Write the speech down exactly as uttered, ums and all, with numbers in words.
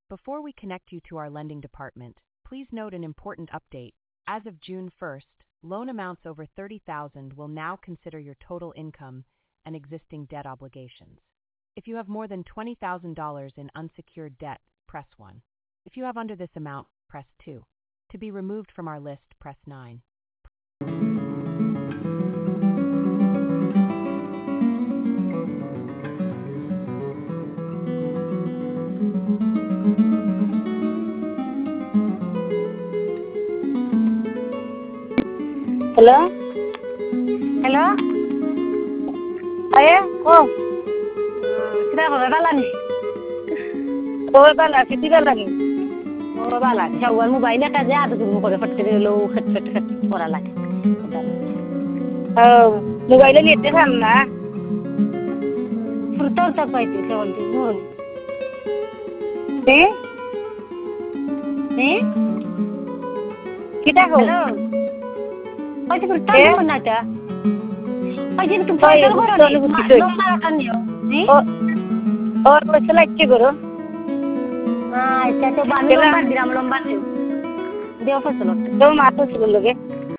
Before we connect you to our lending department, please note an important update. As of June first, loan amounts over thirty thousand dollars will now consider your total income and existing debt obligations. If you have more than twenty thousand dollars in unsecured debt, press one. If you have under this amount, press two. To be removed from our list, press nine. Hello? Hello? Aye, oh. Kita kau bala ni? Oh, bala, kiti bala ni? Oh, bala. Jauhan mobile ni kerja ada tu muka dapat kiri lo, khat khat khat orang lagi. Oh, mobile ni itu kan na? Furtor tak baik tu, saya wanti. Mohon. Eh? Eh? Kita kau? Hello? Oh, itu furtor mana ada? Oh, itu tu furtor kau ni? Lomba kan yo? Eh? Oh, oh, macam lagi koro? Ah, itu tu bami lomba, diram lomba tu. Dia apa tu? Tuh masuk sebelum ke?